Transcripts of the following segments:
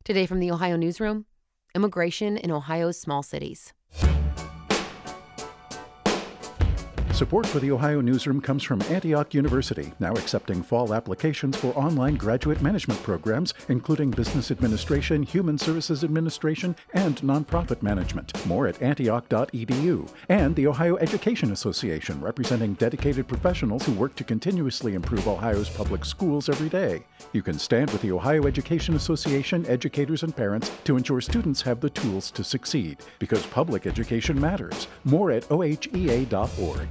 Today from the Ohio Newsroom, immigration in Ohio's small cities. Support for the Ohio Newsroom comes from Antioch University, now accepting fall applications for online graduate management programs, including business administration, human services administration, and nonprofit management. More at antioch.edu. And the Ohio Education Association, representing dedicated professionals who work to continuously improve Ohio's public schools every day. You can stand with the Ohio Education Association, educators, and parents to ensure students have the tools to succeed, because public education matters. More at ohea.org.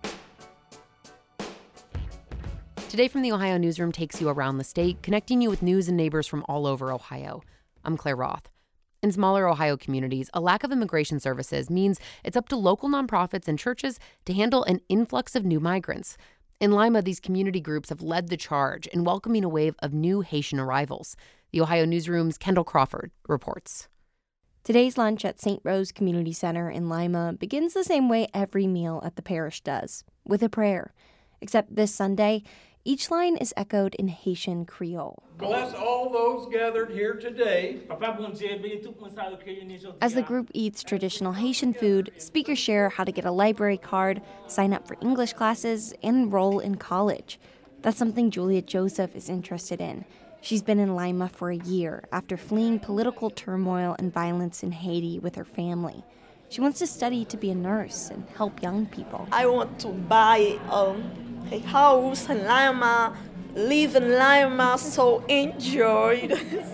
Today from the Ohio Newsroom takes you around the state, connecting you with news and neighbors from all over Ohio. I'm Claire Roth. In smaller Ohio communities, a lack of immigration services means it's up to local nonprofits and churches to handle an influx of new migrants. In Lima, these community groups have led the charge in welcoming a wave of new Haitian arrivals. The Ohio Newsroom's Kendall Crawford reports. Today's lunch at St. Rose Community Center in Lima begins the same way every meal at the parish does, with a prayer. Except this Sunday, each line is echoed in Haitian Creole. Bless all those gathered here today. As the group eats traditional Haitian food, speakers share how to get a library card, sign up for English classes, and enroll in college. That's something Julia Joseph is interested in. She's been in Lima for a year after fleeing political turmoil and violence in Haiti with her family. She wants to study to be a nurse and help young people. I want to buy a house in Lima, live in Lima, so enjoy.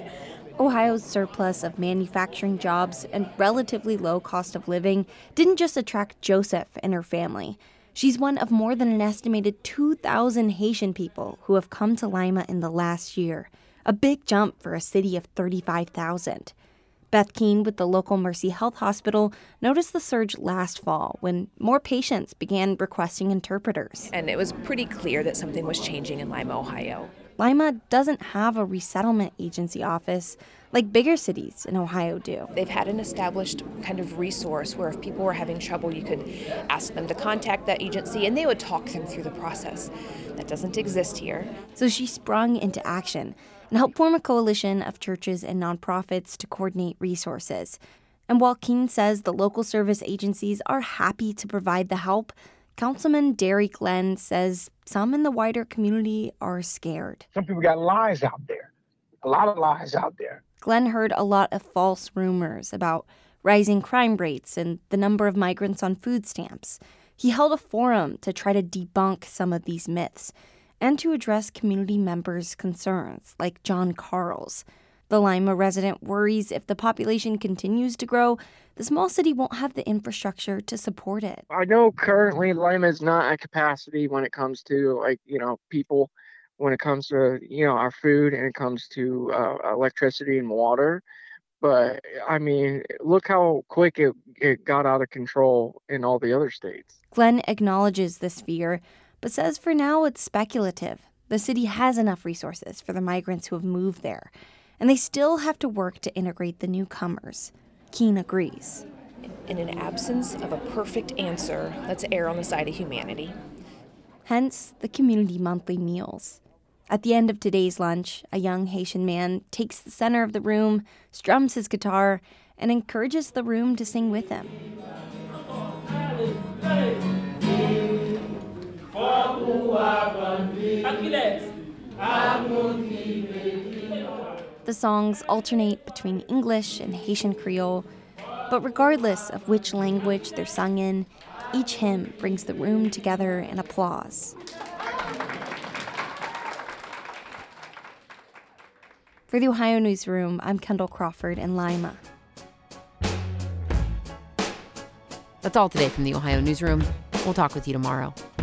Ohio's surplus of manufacturing jobs and relatively low cost of living didn't just attract Joseph and her family. She's one of more than an estimated 2,000 Haitian people who have come to Lima in the last year, a big jump for a city of 35,000. Beth Keene with the local Mercy Health Hospital noticed the surge last fall when more patients began requesting interpreters. And it was pretty clear that something was changing in Lima, Ohio. Lima doesn't have a resettlement agency office like bigger cities in Ohio do. They've had an established kind of resource where if people were having trouble, you could ask them to contact that agency and they would talk them through the process. That doesn't exist here. So she sprung into action and helped form a coalition of churches and nonprofits to coordinate resources. And while Keene says the local service agencies are happy to provide the help, Councilman Derry Glenn says some in the wider community are scared. Some people got lies out there, a lot of lies out there. Glenn heard a lot of false rumors about rising crime rates and the number of migrants on food stamps. He held a forum to try to debunk some of these myths and to address community members' concerns, like John Carl's. The Lima resident worries if the population continues to grow, the small city won't have the infrastructure to support it. I know currently Lima is not at capacity when it comes to, people, when it comes to, our food and it comes to electricity and water. But, look how quick it got out of control in all the other states. Glenn acknowledges this fear, but says for now it's speculative. The city has enough resources for the migrants who have moved there, and they still have to work to integrate the newcomers. Keene agrees. In an absence of a perfect answer, let's err on the side of humanity. Hence the community monthly meals. At the end of today's lunch, a young Haitian man takes the center of the room, strums his guitar, and encourages the room to sing with him. The songs alternate between English and Haitian Creole, but regardless of which language they're sung in, each hymn brings the room together in applause. For the Ohio Newsroom, I'm Kendall Crawford in Lima. That's all today from the Ohio Newsroom. We'll talk with you tomorrow.